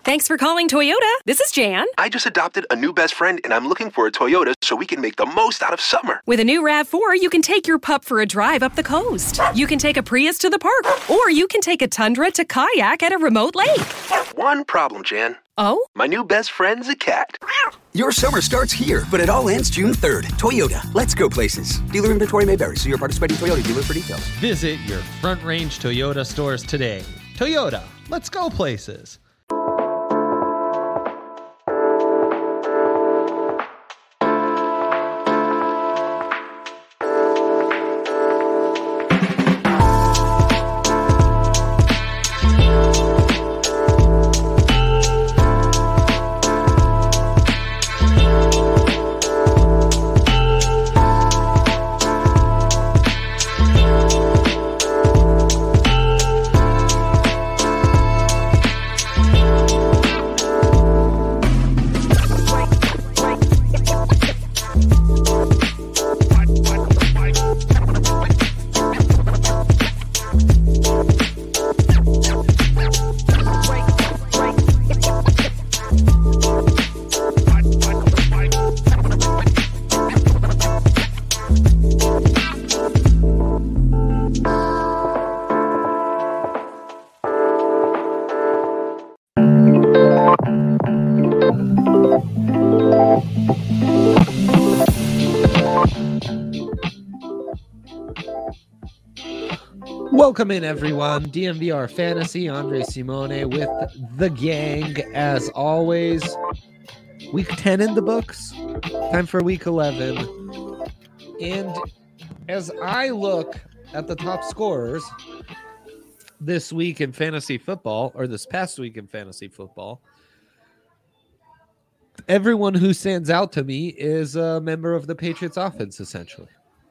Thanks for calling Toyota. This is Jan. I just adopted a new best friend, and I'm looking for a Toyota so we can make the most out of summer. With a new RAV4, you can take your pup for a drive up the coast. You can take a Prius to the park, or you can take a Tundra to kayak at a remote lake. One problem, Jan. Oh? My new best friend's a cat. Your summer starts here, but it all ends June 3rd. Toyota, let's go places. Dealer inventory may vary. See your participating Toyota dealer for details. Visit your Front Range Toyota stores today. Toyota, let's go places. Welcome in, everyone. DMVR Fantasy, Andre Simone with the gang. As always, week 10 in the books. Time for week 11. And as I look at the top scorers this week in fantasy football, or this past week in fantasy football, everyone who stands out to me is a member of the Patriots offense, essentially.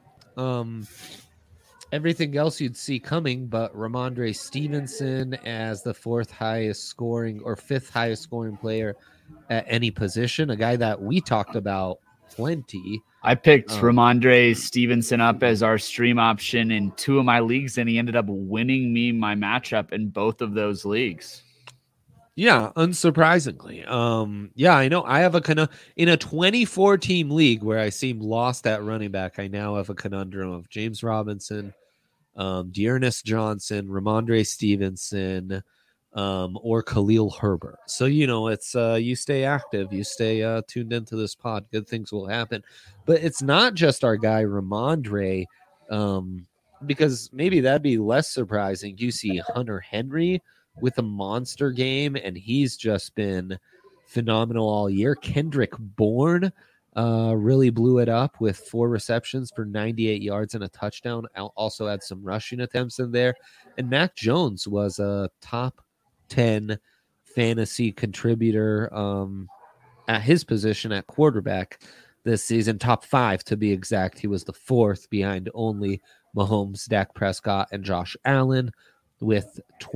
Everything else you'd see coming, but Ramondre Stevenson as the fifth highest scoring player at any position, a guy that we talked about plenty. I picked Ramondre Stevenson up as our stream option in two of my leagues, and he ended up winning me my matchup in both of those leagues. Yeah, unsurprisingly. I know I have in a 24-team league where I seem lost at running back. I now have a conundrum of James Robinson, Dearness Johnson, Ramondre Stevenson, or Khalil Herbert. So, it's you stay active, you stay tuned into this pod. Good things will happen. But it's not just our guy Ramondre, because maybe that'd be less surprising. You see Hunter Henry with a monster game, and he's just been phenomenal all year. Kendrick Bourne really blew it up with 4 receptions for 98 yards and a touchdown. Also had some rushing attempts in there. And Mac Jones was a top 10 fantasy contributor at his position at quarterback this season. Top 5 to be exact. He was the 4th behind only Mahomes, Dak Prescott, and Josh Allen with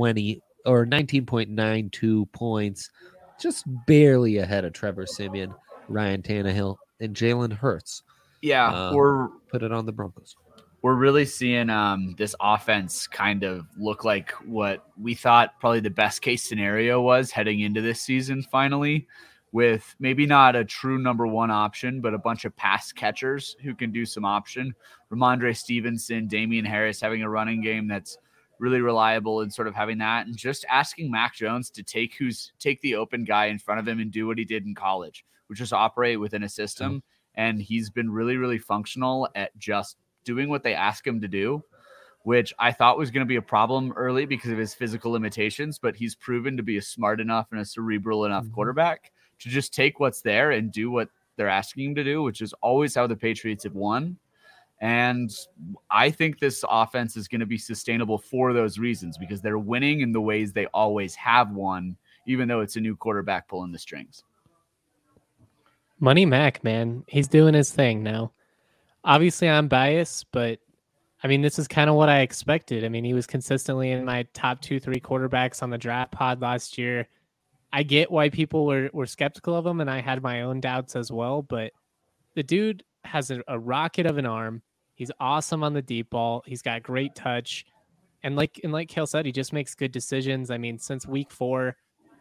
19.92 points, just barely ahead of Trevor Siemian, Ryan Tannehill, and Jalen Hurts. Yeah, put it on the Broncos. We're really seeing this offense kind of look like what we thought probably the best case scenario was heading into this season finally, with maybe not a true number one option, but a bunch of pass catchers who can do some option. Ramondre Stevenson, Damian Harris having a running game that's really reliable and sort of having that, and just asking Mac Jones to take the open guy in front of him and do what he did in college, which is operate within a system. And he's been really, really functional at just doing what they ask him to do, which I thought was going to be a problem early because of his physical limitations, but he's proven to be a smart enough and a cerebral enough quarterback to just take what's there and do what they're asking him to do, which is always how the Patriots have won. And I think this offense is going to be sustainable for those reasons, because they're winning in the ways they always have won, even though it's a new quarterback pulling the strings. Money Mac, man. He's doing his thing now. Obviously, I'm biased, but I mean, this is kind of what I expected. I mean, he was consistently in my top 2-3 quarterbacks on the draft pod last year. I get why people were skeptical of him, and I had my own doubts as well, but the dude has a rocket of an arm. He's awesome on the deep ball. He's got great touch. And like Kale said, he just makes good decisions. I mean, since week 4,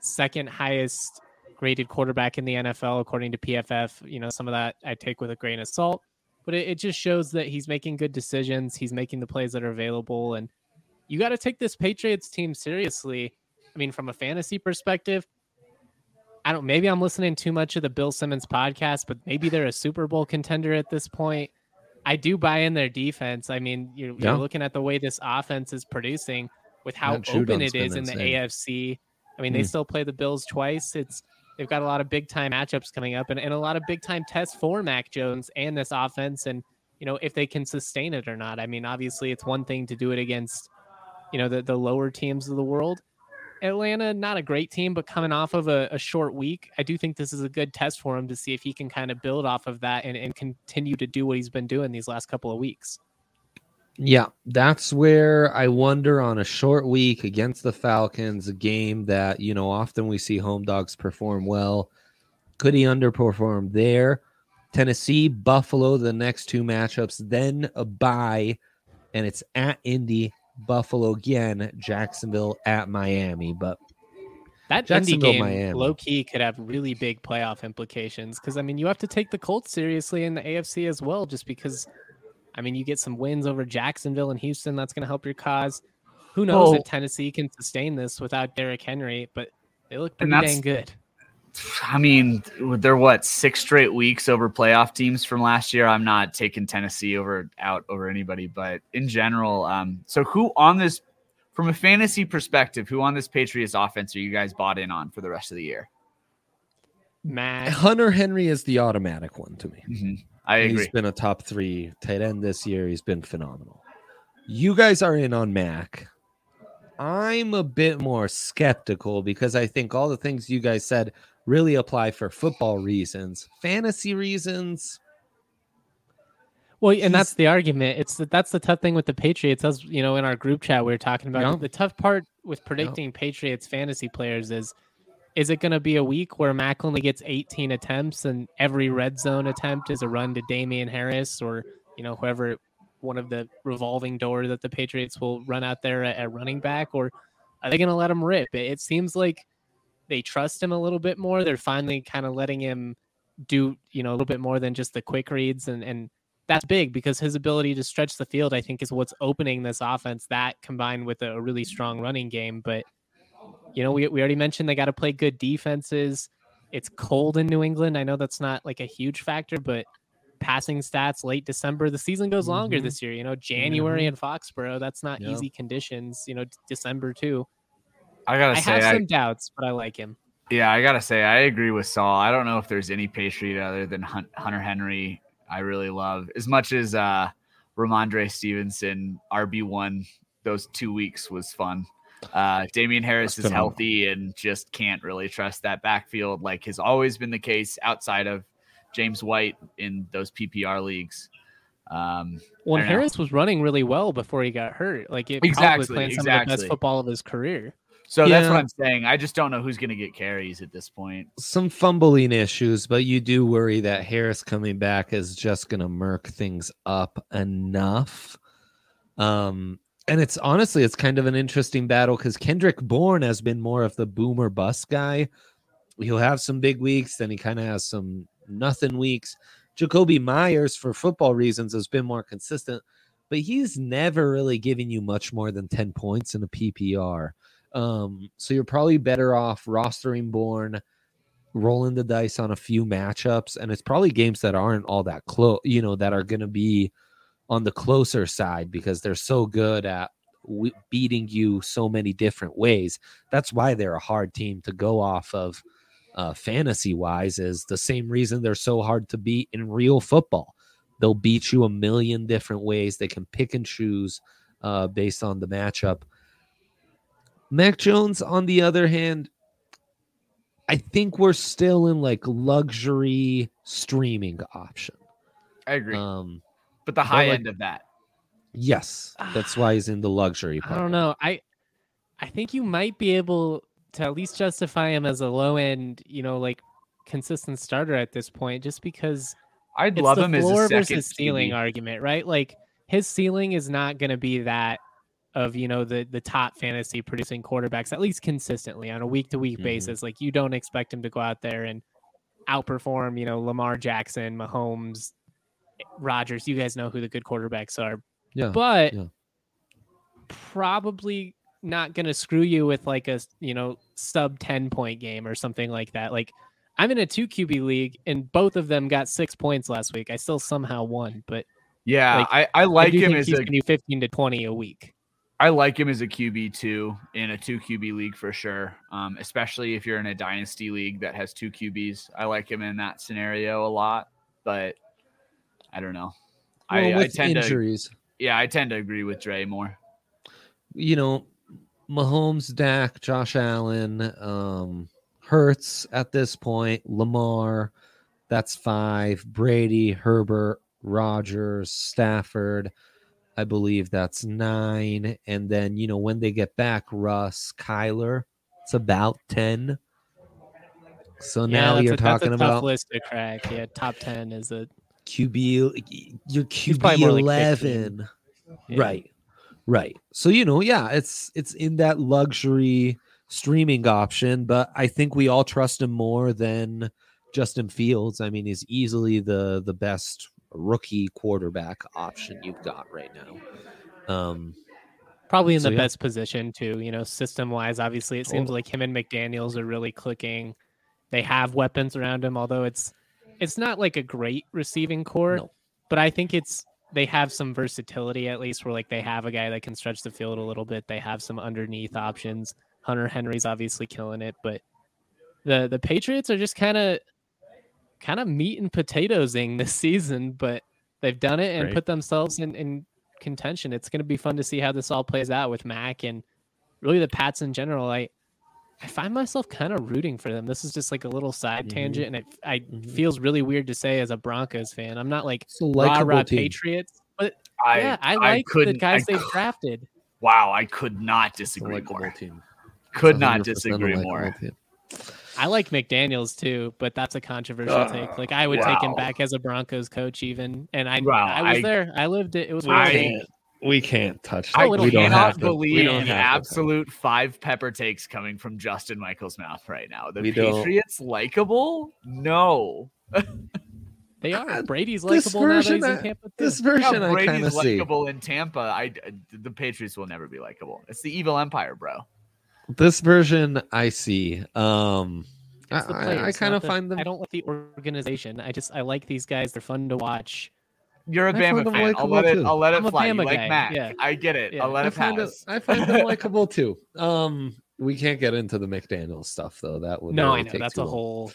second highest graded quarterback in the NFL, according to PFF. Some of that I take with a grain of salt, but it just shows that he's making good decisions. He's making the plays that are available. And you got to take this Patriots team seriously. I mean, from a fantasy perspective, maybe I'm listening too much of the Bill Simmons podcast, but maybe they're a Super Bowl contender at this point. I do buy in their defense. I mean, you're looking at the way this offense is producing with how open it is in the AFC. I mean, they still play the Bills twice. They've got a lot of big time matchups coming up and a lot of big time tests for Mac Jones and this offense. And, if they can sustain it or not. I mean, obviously it's one thing to do it against, the lower teams of the world. Atlanta, not a great team, but coming off of a short week, I do think this is a good test for him to see if he can kind of build off of that and continue to do what he's been doing these last couple of weeks. Yeah, that's where I wonder on a short week against the Falcons, a game that, often we see home dogs perform well. Could he underperform there? Tennessee, Buffalo, the next two matchups, then a bye, and it's at Indy, Buffalo again, Jacksonville at Miami. But that Indy game, low-key, could have really big playoff implications because, you have to take the Colts seriously in the AFC as well, just because, you get some wins over Jacksonville and Houston. That's going to help your cause. Who knows if Tennessee can sustain this without Derrick Henry, but they look pretty dang good. They're 6 straight weeks over playoff teams from last year. I'm not taking Tennessee out over anybody, but in general, so who on this, from a fantasy perspective, who on this Patriots offense are you guys bought in on for the rest of the year? Mac. Hunter Henry is the automatic one to me. Mm-hmm. I agree. He's been a top 3 tight end this year. He's been phenomenal. You guys are in on Mac. I'm a bit more skeptical because I think all the things you guys said really apply for football reasons. Fantasy reasons, well, and that's the argument. That's the tough thing with the Patriots. As in our group chat, we were talking about the tough part with predicting Patriots fantasy players is it going to be a week where Mac only gets 18 attempts and every red zone attempt is a run to Damian Harris or whoever, one of the revolving door that the Patriots will run out there at running back, or are they going to let him rip? It seems like they trust him a little bit more. They're finally kind of letting him do, a little bit more than just the quick reads. And that's big because his ability to stretch the field, I think, is what's opening this offense, that combined with a really strong running game. But, we already mentioned they got to play good defenses. It's cold in New England. I know that's not like a huge factor, but passing stats late December, the season goes longer this year, January in Foxborough, that's not easy conditions, December too. I have some doubts, but I like him. Yeah, I gotta say, I agree with Saul. I don't know if there's any Patriot other than Hunter Henry I really love. As much as Ramondre Stevenson, RB1, those 2 weeks was fun. Damian Harris is healthy and just can't really trust that backfield like has always been the case outside of James White in those PPR leagues. Harris was running really well before he got hurt. Like it probably was playing some of the best football of his career. So that's what I'm saying. I just don't know who's going to get carries at this point. Some fumbling issues, but you do worry that Harris coming back is just going to murk things up enough. And it's kind of an interesting battle because Kendrick Bourne has been more of the boomer bust guy. He'll have some big weeks, then he kind of has some nothing weeks. Jacoby Myers, for football reasons, has been more consistent, but he's never really giving you much more than 10 points in a PPR. So you're probably better off rostering Bourne, rolling the dice on a few matchups, and it's probably games that aren't all that close, that are going to be on the closer side because they're so good at beating you so many different ways. That's why they're a hard team to go off of. Fantasy-wise is the same reason they're so hard to beat in real football. They'll beat you a million different ways. They can pick and choose based on the matchup. Mac Jones, on the other hand, I think we're still in like luxury streaming option. I agree. But the high end of that. Yes. That's why he's in the luxury part. I don't know. I think you might be able to at least justify him as a low end, consistent starter at this point, just because I'd love him as a second versus ceiling argument, right? Like his ceiling is not going to be that of, the top fantasy producing quarterbacks, at least consistently on a week to week basis. Like, you don't expect him to go out there and outperform, Lamar Jackson, Mahomes, Rodgers. You guys know who the good quarterbacks are. Yeah. But probably not going to screw you with like a, sub 10-point game or something like that. Like, I'm in a 2 QB league and both of them got 6 points last week. I still somehow won, but yeah, I like him as he's going to do 15 to 20 a week. I like him as a QB too in a 2 QB league for sure. Especially if you're in a dynasty league that has 2 QBs. I like him in that scenario a lot, but I don't know. Well, I tend injuries. I tend to agree with Dre more. Mahomes, Dak, Josh Allen, Hurts at this point, Lamar, that's 5, Brady, Herbert, Rodgers, Stafford, I believe that's 9. And then, when they get back, Russ, Kyler, it's about 10. So now you're talking that's a about tough list to crack. Yeah, top 10 is a QB, your He's QB probably more like 11. Yeah. Right. So, it's in that luxury streaming option, but I think we all trust him more than Justin Fields. I mean, he's easily the best rookie quarterback option you've got right now. Probably in the best position too, system wise. Obviously, it seems like him and McDaniels are really clicking. They have weapons around him, although it's not like a great receiving core, but I think they have some versatility at least, where like they have a guy that can stretch the field a little bit. They have some underneath options. Hunter Henry's obviously killing it, but the Patriots are just kind of meat and potatoesing this season, but they've done it and put themselves in contention. It's going to be fun to see how this all plays out with Mac and really the Pats in general. I find myself kind of rooting for them. This is just like a little side tangent, and it feels really weird to say as a Broncos fan. I'm not like rah Patriots, but I like the guys they've drafted. Wow, I could not disagree more. Could not disagree more. I like McDaniels too, but that's a controversial take. Like, I would take him back as a Broncos coach even, and I was there. I lived it. It was weird. We can't touch that. I cannot believe the absolute 5 pepper takes coming from Justin Michael's mouth right now. The Patriots likable? No. They are. Brady's likable now that he's in Tampa. This version I Brady's kind of see. likable in Tampa. The Patriots will never be likable. It's the evil empire, bro. This version I see. I kind of find them. I don't like the organization. I like these guys. They're fun to watch. You're a Bama fan. I'll let it fly. You like Mac. Yeah. I get it. I'll let it pass. I find them likable too. We can't get into the McDaniels stuff though. That would I know that's a whole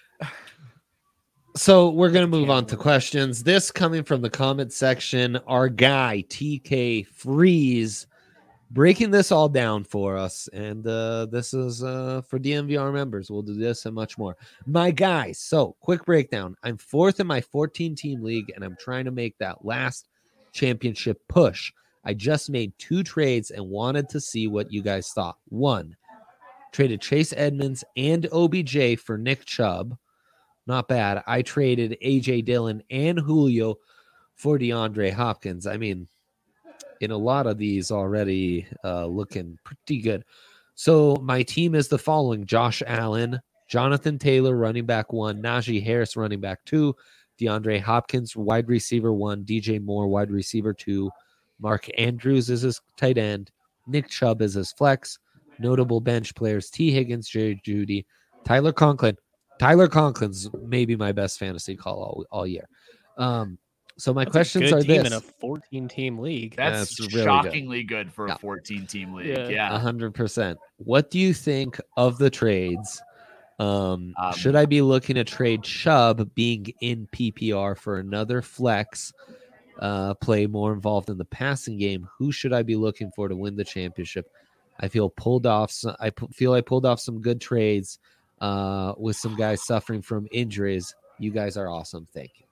So we're gonna move on to questions. This coming from the comment section. Our guy TK Freeze breaking this all down for us, and this is for DMVR members. We'll do this and much more. My guys, so quick breakdown. I'm 4th in my 14-team league, and I'm trying to make that last championship push. I just made 2 trades and wanted to see what you guys thought. 1, traded Chase Edmonds and OBJ for Nick Chubb. Not bad. I traded AJ Dillon and Julio for DeAndre Hopkins. I mean, in a lot of these already looking pretty good. So my team is the following: Josh Allen, Jonathan Taylor, running back 1, Najee Harris, running back 2, DeAndre Hopkins, wide receiver 1, DJ Moore, wide receiver 2, Mark Andrews is his tight end, Nick Chubb is his flex, notable bench players, T. Higgins, Jerry Jeudy, Tyler Conklin. Tyler Conklin's maybe my best fantasy call all year. So my questions are this: in a 14-team league. That's really shockingly good for a 14-team league. Yeah, 100%. What do you think of the trades? Should I be looking to trade Chubb being in PPR for another flex play more involved in the passing game? Who should I be looking for to win the championship? I feel I pulled off some good trades with some guys suffering from injuries. You guys are awesome. Thank you.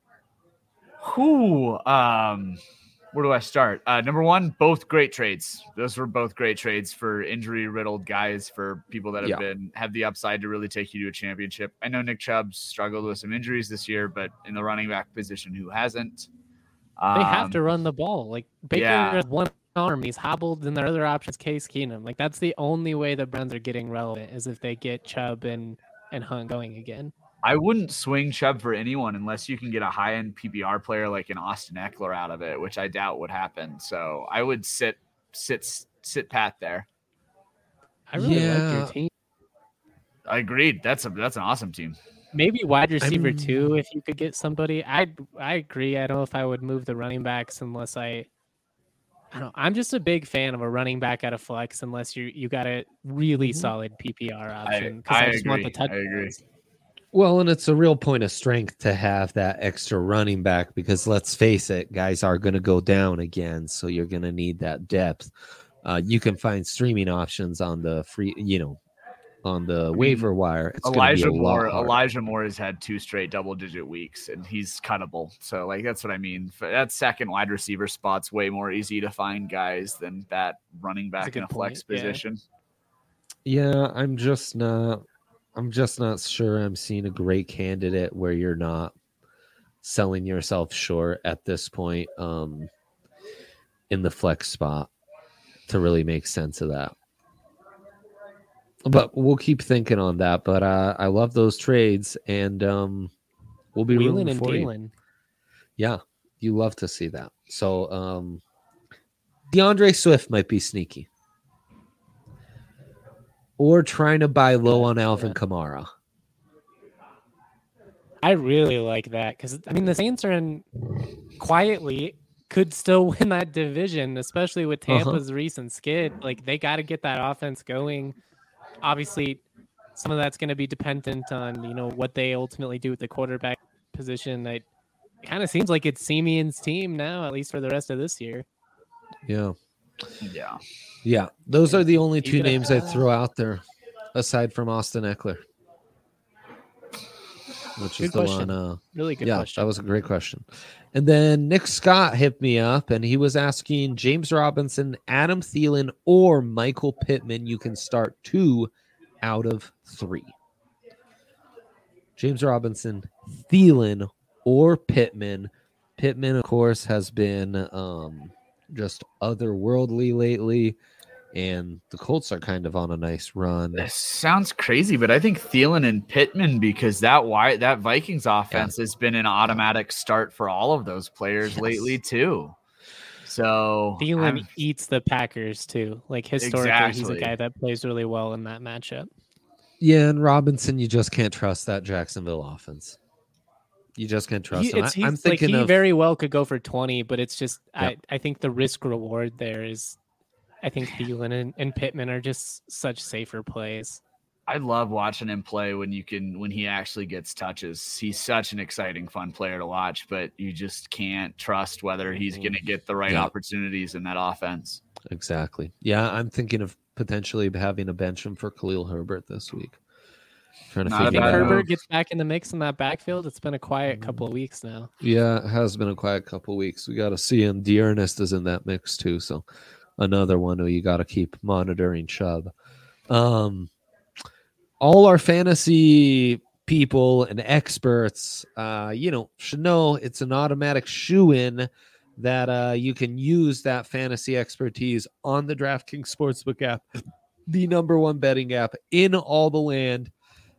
Where do I start? Number 1, both great trades. Those were both great trades for injury riddled guys, for people that have the upside to really take you to a championship. I know Nick Chubb struggled with some injuries this year, but in the running back position, who hasn't? They have to run the ball. Like Baker has 1 arm. He's hobbled, and their other option is Case Keenum. Like that's the only way the Browns are getting relevant is if they get Chubb and Hunt going again. I wouldn't swing Chubb for anyone unless you can get a high-end PPR player like an Austin Eckler out of it, which I doubt would happen. So I would sit pat there. I really like your team. I agreed. That's an awesome team. Maybe wide receiver too, if you could get somebody. I agree. I don't know if I would move the running backs unless I don't know. I'm just a big fan of a running back out of flex unless you got a really solid PPR option. I just agree. want the touchdowns. I agree. Well, and it's a real point of strength to have that extra running back because let's face it, guys are going to go down again. So you're going to need that depth. You can find streaming options on the free, on the waiver wire. It's Elijah Moore has had 2 straight double-digit weeks, and he's cuttable. So, like, that's what I mean. That second wide receiver spot's way more easy to find guys than that running back in a flex position. Yeah, I'm just not sure I'm seeing a great candidate where you're not selling yourself short at this point in the flex spot to really make sense of that. But we'll keep thinking on that. But I love those trades, and we'll be Wheeling rooting and for dealing. you. Yeah, you love to see that. So DeAndre Swift might be sneaky. Or trying to buy low on Alvin Kamara. I really like that because, I mean, the Saints are in quietly could still win that division, especially with Tampa's recent skid. Like, they got to get that offense going. Obviously, some of that's going to be dependent on, what they ultimately do with the quarterback position. It kind of seems like it's Simeon's team now, at least for the rest of this year. Yeah. Yeah. Those are the only 2 names I throw out there, aside from Austin Eckler. Which is the one. Really good question. That was a great question. And then Nick Scott hit me up, and he was asking James Robinson, Adam Thielen, or Michael Pittman. You can start 2 out of 3. James Robinson, Thielen, or Pittman. Pittman, of course, has been just otherworldly lately, and the Colts are kind of on a nice run. This sounds crazy, but I think Thielen and Pittman, because that Vikings offense has been an automatic start for all of those players lately too. So Thielen eats the Packers too. Like historically, he's a guy that plays really well in that matchup. Yeah, and Robinson, you just can't trust that Jacksonville offense. You just can't trust him. I'm thinking he very well could go for 20, but it's just I think the risk reward there is. I think Thielen and Pittman are just such safer plays. I love watching him play when he actually gets touches. He's such an exciting, fun player to watch, but you just can't trust whether he's going to get the right opportunities in that offense. Exactly. Yeah, I'm thinking of potentially having a bench him for Khalil Herbert this week. I think Herbert gets back in the mix in that backfield. It's been a quiet couple of weeks now. Yeah, it has been a quiet couple of weeks. We got to see him. D'Ernest is in that mix too, so another one who you got to keep monitoring. Chubb. All our fantasy people and experts, should know it's an automatic shoe-in that you can use that fantasy expertise on the DraftKings Sportsbook app, the #1 betting app in all the land.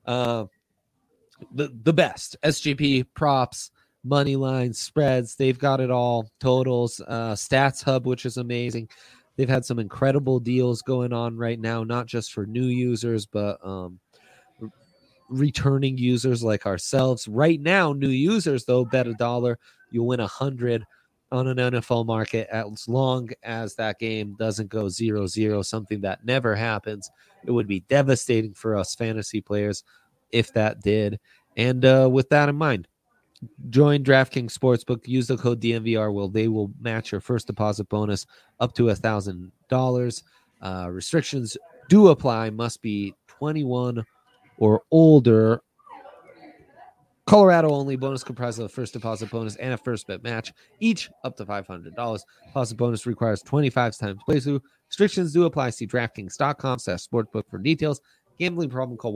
The best SGP props, money lines, spreads. They've got it all. Totals, Stats Hub, which is amazing. They've had some incredible deals going on right now, not just for new users, but returning users like ourselves. Right now, new users, though, bet $1, you'll win 100 on an NFL market as long as that game doesn't go 0-0, something that never happens. It would be devastating for us fantasy players if that did. And with that in mind, join DraftKings Sportsbook. Use the code DNVR. They will match your first deposit bonus up to $1,000. Restrictions do apply. Must be 21 or older. Colorado only. Bonus comprised of a first deposit bonus and a first bet match, each up to $500. Deposit bonus requires 25 times playthrough. Restrictions do apply. See DraftKings.com/sportsbook for details. Gambling problem? Call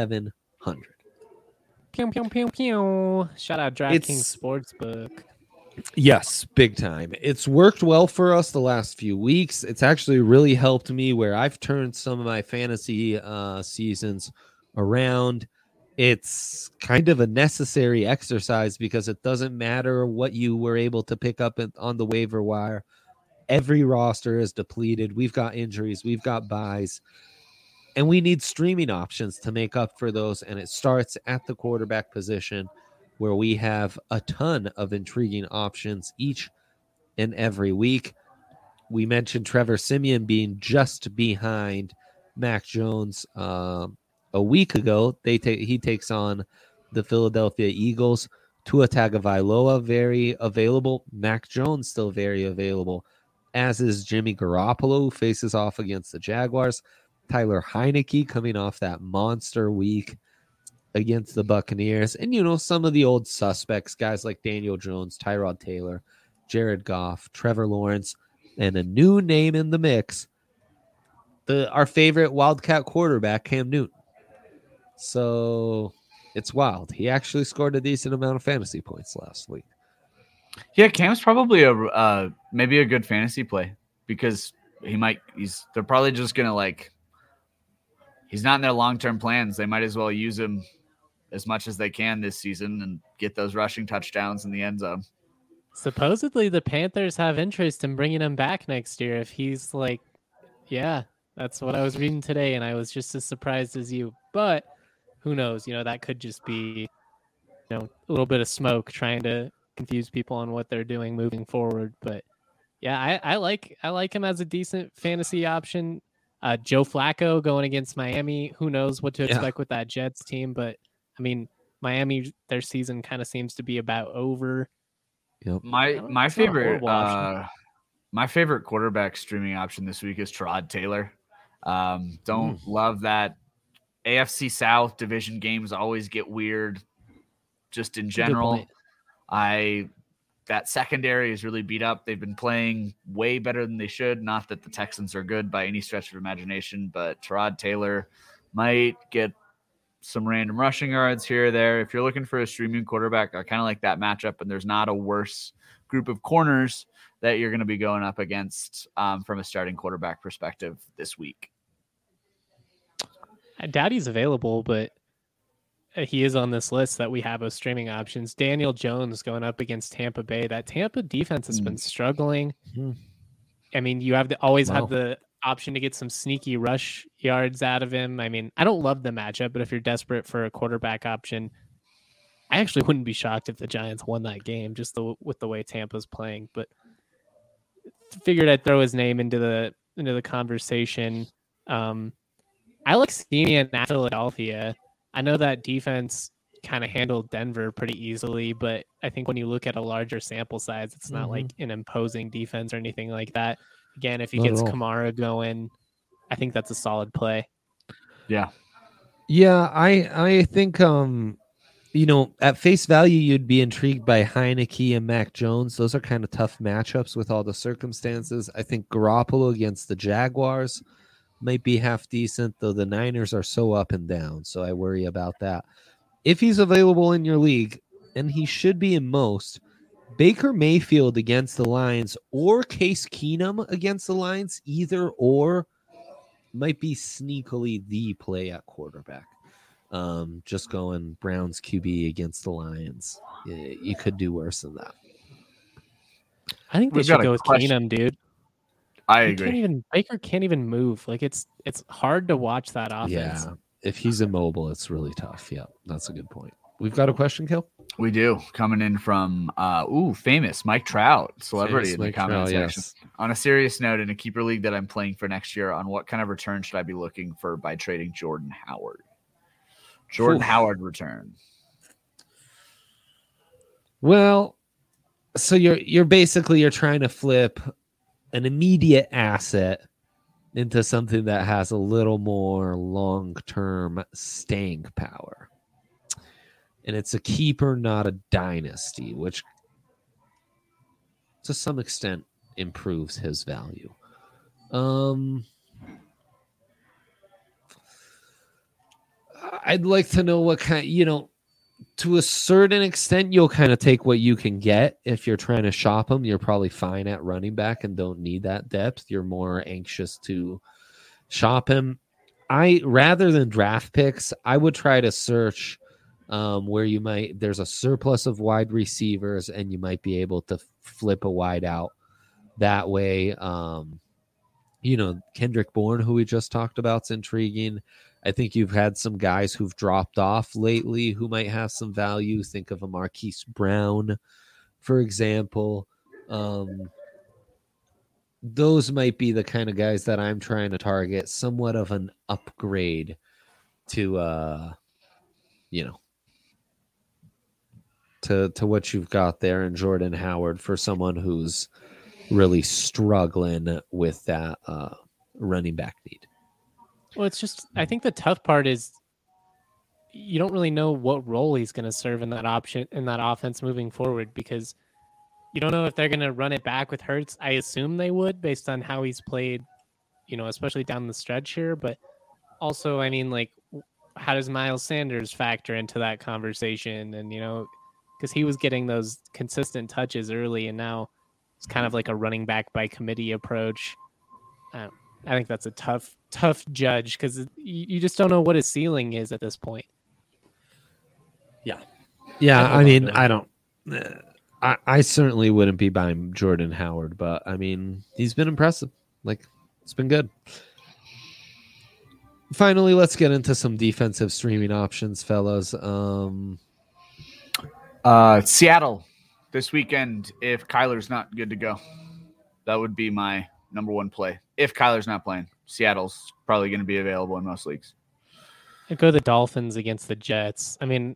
1-800-522-4700. Pew, pew, pew, pew. Shout out DraftKings Sportsbook. Yes, big time. It's worked well for us the last few weeks. It's actually really helped me where I've turned some of my fantasy seasons around. It's kind of a necessary exercise because it doesn't matter what you were able to pick up on the waiver wire. Every roster is depleted. We've got injuries, we've got buys, and we need streaming options to make up for those. And it starts at the quarterback position, where we have a ton of intriguing options each and every week. We mentioned Trevor Siemian being just behind Mac Jones a week ago. He takes on the Philadelphia Eagles. Tua Tagovailoa, very available. Mac Jones, still very available, as is Jimmy Garoppolo, who faces off against the Jaguars. Tyler Heineke coming off that monster week against the Buccaneers. And, some of the old suspects, guys like Daniel Jones, Tyrod Taylor, Jared Goff, Trevor Lawrence, and a new name in the mix, our favorite Wildcat quarterback, Cam Newton. So it's wild. He actually scored a decent amount of fantasy points last week. Yeah, Cam's probably maybe a good fantasy play because they're probably just gonna he's not in their long-term plans. They might as well use him as much as they can this season and get those rushing touchdowns in the end zone. Supposedly the Panthers have interest in bringing him back next year if he's yeah, that's what I was reading today, and I was just as surprised as you. But who knows? That could just be a little bit of smoke trying to confuse people on what they're doing moving forward. But yeah, I like him as a decent fantasy option. Joe Flacco going against Miami. Who knows what to expect with that Jets team? But I mean, Miami, their season kind of seems to be about over. Yep. My favorite quarterback streaming option this week is Tyrod Taylor. Don't love that. AFC South division games always get weird. Just in general, that secondary is really beat up. They've been playing way better than they should. Not that the Texans are good by any stretch of imagination, but Tyrod Taylor might get some random rushing yards here or there. If you're looking for a streaming quarterback, I kind of like that matchup, and there's not a worse group of corners that you're going to be going up against from a starting quarterback perspective this week. I doubt he's available, but he is on this list that we have of streaming options. Daniel Jones going up against Tampa Bay. That Tampa defense has been struggling. I mean, you have to always have the option to get some sneaky rush yards out of him. I mean, I don't love the matchup, but if you're desperate for a quarterback option, I actually wouldn't be shocked if the Giants won that game just with the way Tampa's playing. But figured I'd throw his name into the conversation. I like Siemian at Philadelphia. I know that defense kind of handled Denver pretty easily, but I think when you look at a larger sample size, it's not like an imposing defense or anything like that. Again, if he gets Kamara going, I think that's a solid play. Yeah. Yeah, I think at face value you'd be intrigued by Heineke and Mac Jones. Those are kind of tough matchups with all the circumstances. I think Garoppolo against the Jaguars might be half decent, though the Niners are so up and down, so I worry about that. If he's available in your league, and he should be in most, Baker Mayfield against the Lions or Case Keenum against the Lions, either or, might be sneakily the play at quarterback. Just going Browns QB against the Lions. You could do worse than that. I think they should go with Keenum, dude. I agree. Baker can't even move. It's hard to watch that offense. Yeah, if he's immobile, it's really tough. Yeah, that's a good point. We've got a question, Kel? We do. Coming in from famous Mike Trout, celebrity in the comment section. Yes. On a serious note, in a keeper league that I'm playing for next year, on what kind of return should I be looking for by trading Jordan Howard? Howard return. Well, so you're basically trying to flip an immediate asset into something that has a little more long-term staying power. And it's a keeper, not a dynasty, which to some extent improves his value. I'd like to know what kind, to a certain extent, you'll kind of take what you can get. If you're trying to shop them, you're probably fine at running back and don't need that depth. You're more anxious to shop him. Rather than draft picks, I would try to search where there's a surplus of wide receivers and you might be able to flip a wide out that way. Kendrick Bourne, who we just talked about, is intriguing. I think you've had some guys who've dropped off lately who might have some value. Think of a Marquise Brown, for example. Those might be the kind of guys that I'm trying to target, somewhat of an upgrade to, to what you've got there in Jordan Howard for someone who's really struggling with that running back need. Well, it's just, I think the tough part is you don't really know what role he's going to serve in that offense moving forward, because you don't know if they're going to run it back with Hurts. I assume they would, based on how he's played, especially down the stretch here. But also, I mean, like, how does Miles Sanders factor into that conversation? And, because he was getting those consistent touches early, and now it's kind of like a running back by committee approach. I think that's a tough judge, because you just don't know what his ceiling is at this point. Yeah. I mean, I don't. I certainly wouldn't be buying Jordan Howard, but I mean, he's been impressive. Like, it's been good. Finally, let's get into some defensive streaming options, fellas. Seattle this weekend, if Kyler's not good to go. That would be my number one play. If Kyler's not playing, Seattle's probably going to be available in most leagues. I'd go the Dolphins against the Jets. I mean,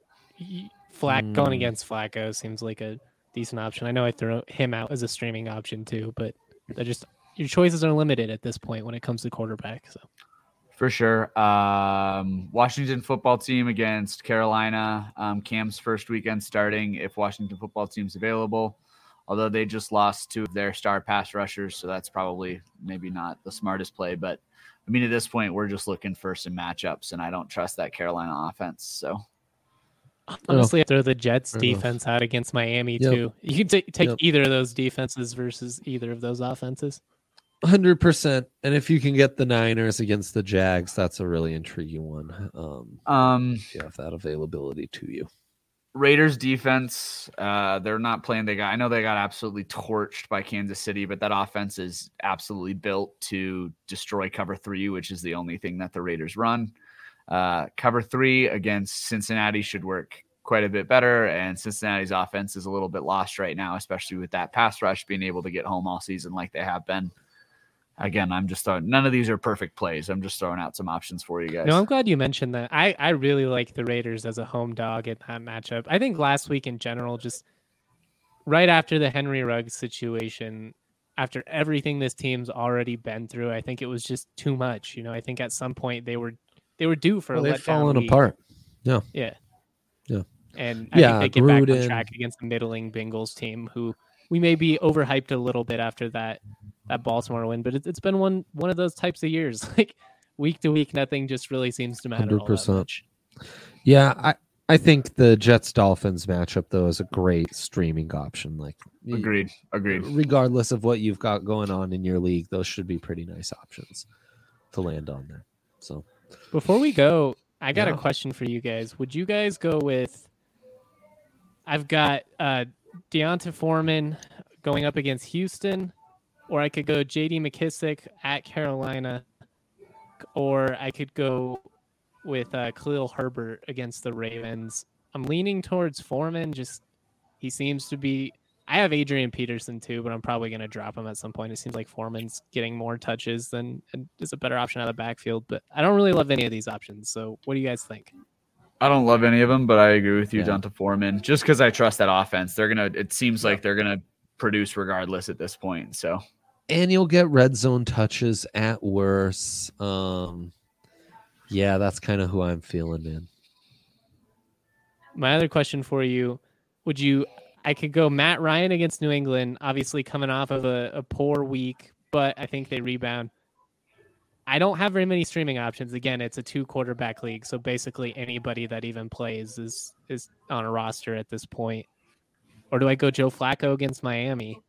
going against Flacco seems like a decent option. I know I throw him out as a streaming option too, but your choices are limited at this point when it comes to quarterback. So for sure. Washington football team against Carolina. Cam's first weekend starting if Washington football team's available, although they just lost two of their star pass rushers. So that's probably maybe not the smartest play, but I mean, at this point we're just looking for some matchups, and I don't trust that Carolina offense. So honestly, throw the Jets defense out against Miami too. You can take either of those defenses versus either of those offenses. 100%. And if you can get the Niners against the Jags, that's a really intriguing one. If you have that availability to you. Raiders defense, they're not playing. I know they got absolutely torched by Kansas City, but that offense is absolutely built to destroy cover 3, which is the only thing that the Raiders run. Cover 3 against Cincinnati should work quite a bit better, and Cincinnati's offense is a little bit lost right now, especially with that pass rush being able to get home all season like they have been. Again, I'm just throwing, none of these are perfect plays. I'm just throwing out some options for you guys. No, I'm glad you mentioned that. I really like the Raiders as a home dog in that matchup. I think last week in general, just right after the Henry Ruggs situation, after everything this team's already been through, I think it was just too much. I think at some point they were due for a letdown. They've fallen apart. Yeah. And I think they get back on track against the middling Bengals team, who we may be overhyped a little bit after that Baltimore win, but it's been one of those types of years. Like week to week, nothing just really seems to matter. 100%. Yeah, I think the Jets Dolphins matchup though is a great streaming option. Like agreed. Regardless of what you've got going on in your league, those should be pretty nice options to land on there. So before we go, I got a question for you guys. Would you guys go with? I've got Deonta Foreman going up against Houston, or I could go J.D. McKissick at Carolina, or I could go with Khalil Herbert against the Ravens. I'm leaning towards Foreman. He seems to be. I have Adrian Peterson too, but I'm probably going to drop him at some point. It seems like Foreman's getting more touches and is a better option out of the backfield, but I don't really love any of these options. So what do you guys think? I don't love any of them, but I agree with you, Deonta Foreman, just because I trust that offense. It seems like they're going to produce regardless at this point. So, and you'll get red zone touches at worst. That's kind of who I'm feeling, man. My other question for you, I could go Matt Ryan against New England, obviously coming off of a poor week, but I think they rebound. I don't have very many streaming options. Again, it's a 2-quarterback league, so basically anybody that even plays is on a roster at this point. Or do I go Joe Flacco against Miami?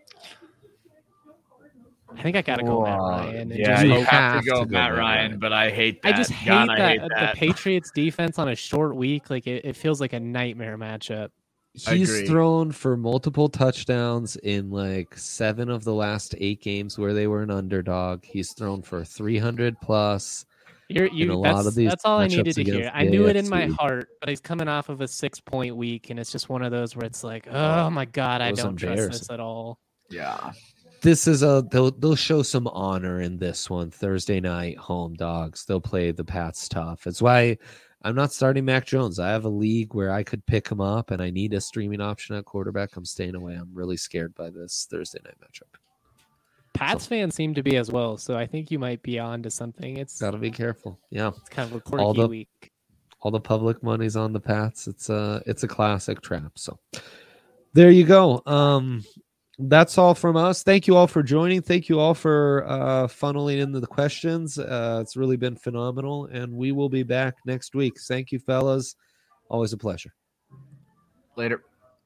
I think I gotta go Matt Ryan. And Yeah, just you hope. have to go Matt Ryan, but I hate that. I just hate God, that, I hate that. the Patriots defense on a short week. Like it feels like a nightmare matchup. He's Agreed. thrown for multiple touchdowns in like 7 of the last 8 games where they were an underdog. He's thrown for 300 plus. That's all I needed to hear. I knew it in my AFC. heart, but he's coming off of a 6-point week, and it's just one of those where it's like, oh my God, I It was don't trust this embarrassing. at all. Yeah. This is they'll show some honor in this one. Thursday night home dogs. They'll play the Pats tough. It's why I'm not starting Mac Jones. I have a league where I could pick him up, and I need a streaming option at quarterback. I'm staying away. I'm really scared by this Thursday night matchup. Pats fans seem to be as well, so I think you might be on to something. It's Gotta be careful. Yeah, kind of a all quirky the- week. all the public money's on the Pats. It's a classic trap. So there you go. That's all from us. Thank you all for joining. Thank you all for funneling into the questions. It's really been phenomenal, and we will be back next week. Thank you, fellas. Always a pleasure. Later.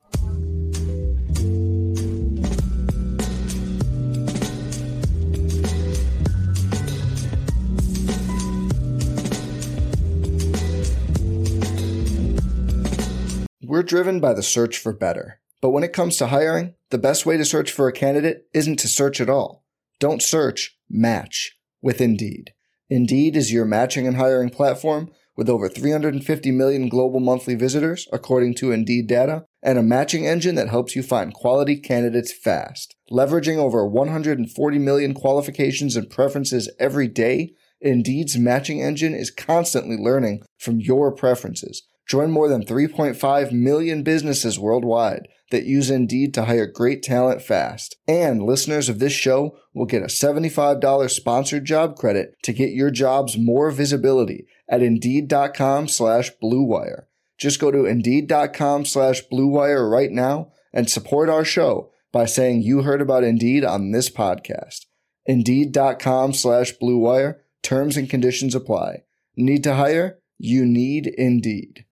We're driven by the search for better. But when it comes to hiring, the best way to search for a candidate isn't to search at all. Don't search, match with Indeed. Indeed is your matching and hiring platform with over 350 million global monthly visitors, according to Indeed data, and a matching engine that helps you find quality candidates fast. Leveraging over 140 million qualifications and preferences every day, Indeed's matching engine is constantly learning from your preferences. Join more than 3.5 million businesses worldwide that use Indeed to hire great talent fast. And listeners of this show will get a $75 sponsored job credit to get your jobs more visibility at Indeed.com/Blue Wire. Just go to Indeed.com/Blue Wire right now and support our show by saying you heard about Indeed on this podcast. Indeed.com/Blue Wire. Terms and conditions apply. Need to hire? You need Indeed.